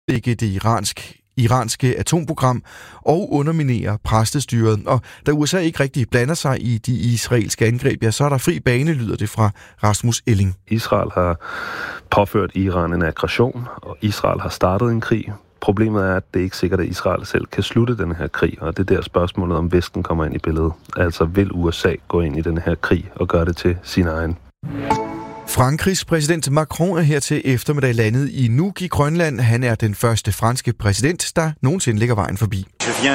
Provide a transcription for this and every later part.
det iranske atomprogram og underminere præstestyret. Og da USA ikke rigtig blander sig i de israelske angreb, ja, så er der fri bane, lyder det fra Rasmus Elling. Israel har påført Iran en aggression, og Israel har startet en krig. Problemet er, at det ikke er sikkert, at Israel selv kan slutte den her krig, og det er der spørgsmålet, om Vesten kommer ind i billedet. Altså, vil USA gå ind i den her krig og gøre det til sin egen? Frankrigs præsident Macron er her til eftermiddag landet i Nuuk i Grønland. Han er den første franske præsident, der nogensinde lægger vejen forbi.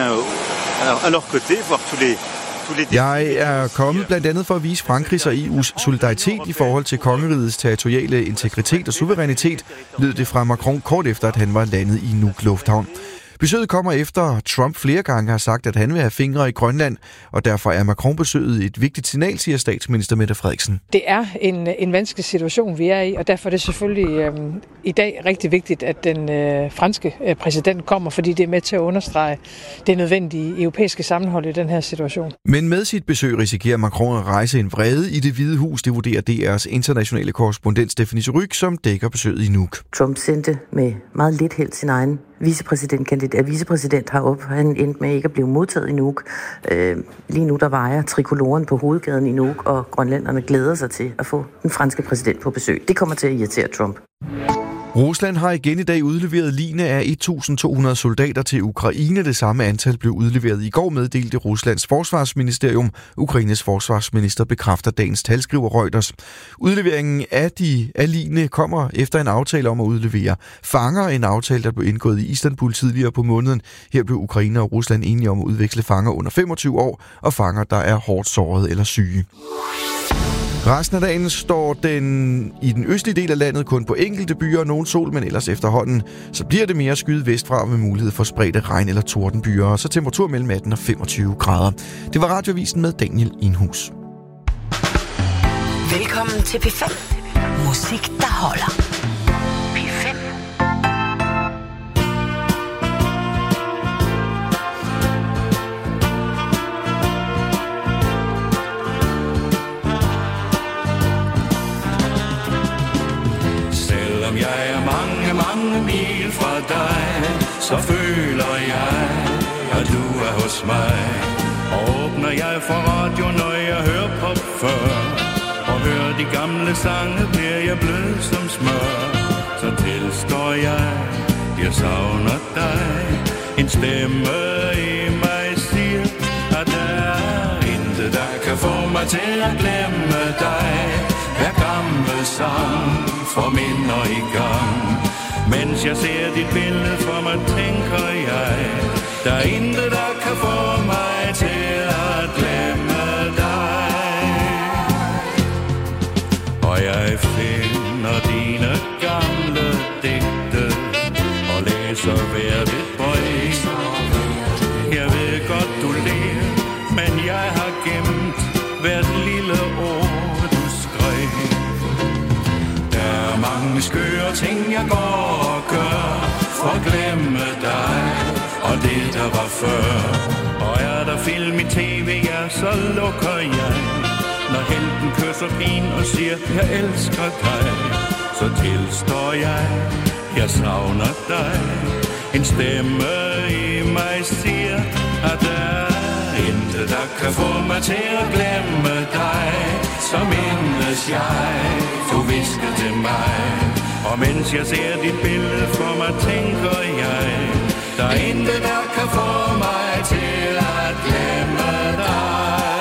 Jeg er kommet blandt andet for at vise Frankrigs og EU's solidaritet i forhold til kongerigets territoriale integritet og suverænitet, lød det fra Macron kort efter, at han var landet i Nuuk Lufthavn. Besøget kommer efter Trump flere gange har sagt, at han vil have fingre i Grønland, og derfor er Macron-besøget et vigtigt signal, siger statsminister Mette Frederiksen. Det er en vanskelig situation, vi er i, og derfor er det selvfølgelig i dag rigtig vigtigt, at den franske præsident kommer, fordi det er med til at understrege det nødvendige europæiske sammenhold i den her situation. Men med sit besøg risikerer Macron at rejse en vrede i Det Hvide Hus, det vurderer DR's internationale korrespondent Stephanie Surrugue, som dækker besøget i Nuuk. Trump sendte med meget lidt held sin egen vicepræsident herop. Han endte med ikke at blive modtaget i Nuuk. Lige nu der vejer trikoloren på hovedgaden i Nuuk, og grønlænderne glæder sig til at få den franske præsident på besøg. Det kommer til at irritere Trump. Rusland har igen i dag udleveret ligene af 1.200 soldater til Ukraine. Det samme antal blev udleveret i går, meddelte Ruslands forsvarsministerium. Ukraines forsvarsminister bekræfter dagens tal, skriver Reuters. Udleveringen af ligene kommer efter en aftale om at udlevere fanger. En aftale, der blev indgået i Istanbul tidligere på måneden. Her blev Ukraine og Rusland enige om at udveksle fanger under 25 år og fanger, der er hårdt såret eller syge. Resten af dagen står den i den østlige del af landet kun på enkelte byer og nogen sol, men ellers efterhånden så bliver det mere skyet vestfra med mulighed for spredte regn- eller tordenbyer, og så temperatur mellem 18 og 25 grader. Det var Radioavisen med Daniel Inhus. Velkommen til P5. Musik, der holder. P5. Jeg er mange mil fra dig, så føler jeg, at du er hos mig. Og åbner jeg for radio, når jeg hører pop før, og hører de gamle sange, bliver jeg blød som smør. Så tilstår jeg savner dig. En stemme i mig siger, at der er intet, der kan få mig til at glemme dig. Hver gammel sang får minder i gang. Mens jeg ser dit billede for mig, tænker jeg, der er intet, der kan få mig til at glemme dig. Og jeg finder dine gamle digte og læser hvert et brev. Jeg ved godt, du ler, men jeg har gemt hvert lille ord, du skrev. Der er mange skøre ting, jeg går og gør for at glemme dig og det, der var før. Og er der film i tv, ja, så lukker jeg. Når helten kysser pigen og siger, jeg elsker dig, så tilstår jeg savner dig. En stemme i mig siger, at der er intet, der kan få mig til at glemme dig. Så mindes jeg, du viskede til mig. Og mens jeg ser dit billede for mig, tænker jeg, der er intet, der kan få mig til at glemme dig.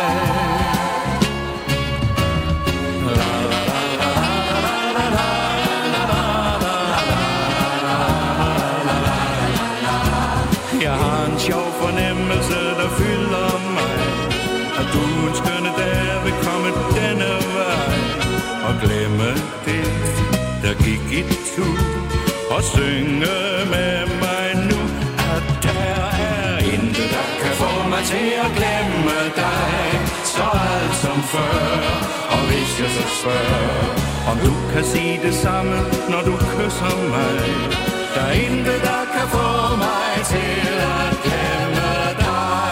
Jeg har en sjov fornemmelse, der fylder mig, at du en skønne dag vil komme denne vej og glemme det, der gik i tur, og synge med mig nu, at der er intet, der kan få mig til at glemme dig, så alt som før. Og hvis jeg så spørger, om du kan sige det samme, når du kysser mig, der er intet, der kan få mig til at glemme dig.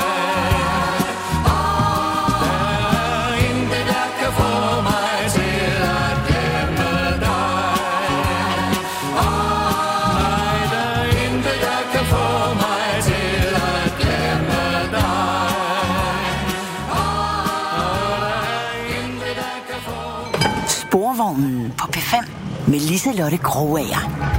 Der er intet, der kan få mig til at glemme dig. Nej, der er med Liselotte Krogager.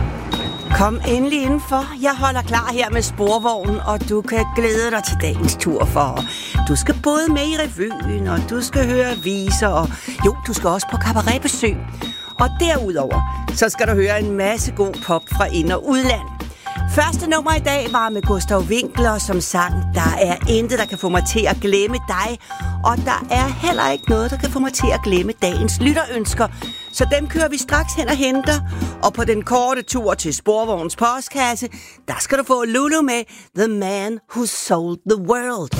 Kom endelig indenfor. Jeg holder klar her med sporvognen, og du kan glæde dig til dagens tur, for du skal både med i revyen, og du skal høre viser, og jo, du skal også på cabaretbesøg. Og derudover, så skal du høre en masse god pop fra ind- og udland. Første nummer i dag var med Gustav Winckler, som sang "Der er intet, der kan få mig til at glemme dig", og der er heller ikke noget, der kan få mig til at glemme dagens lytterønsker. Så dem kører vi straks hen og henter, og på den korte tur til Sporvognens postkasse, der skal du få Lulu med "The Man Who Sold the World".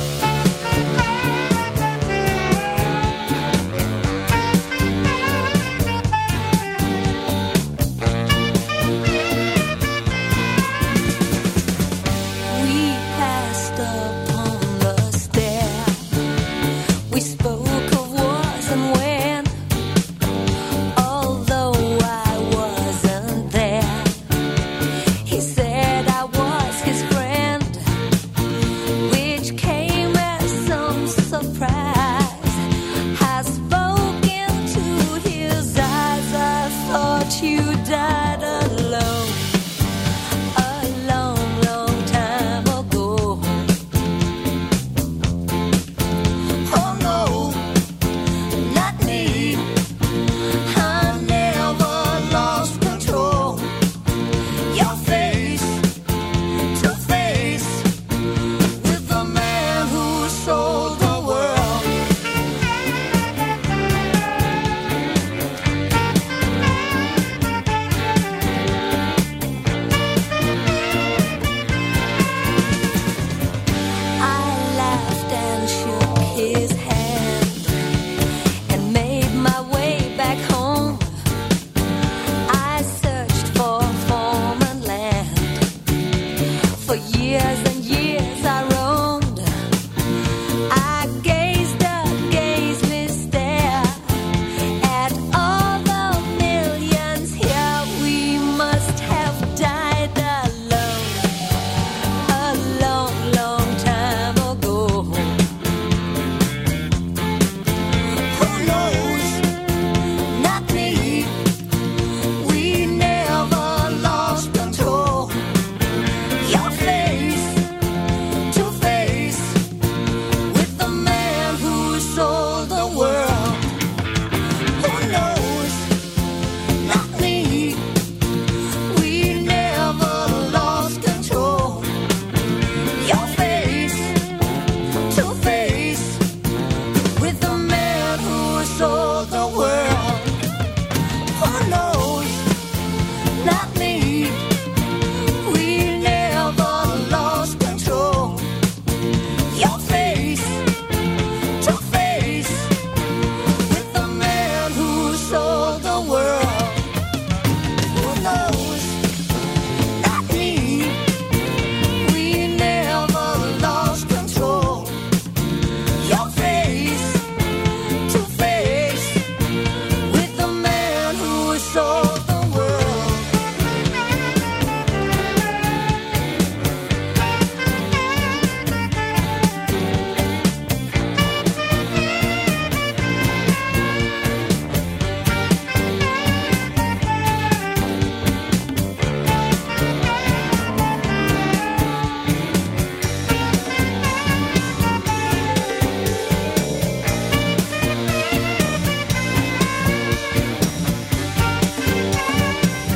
Years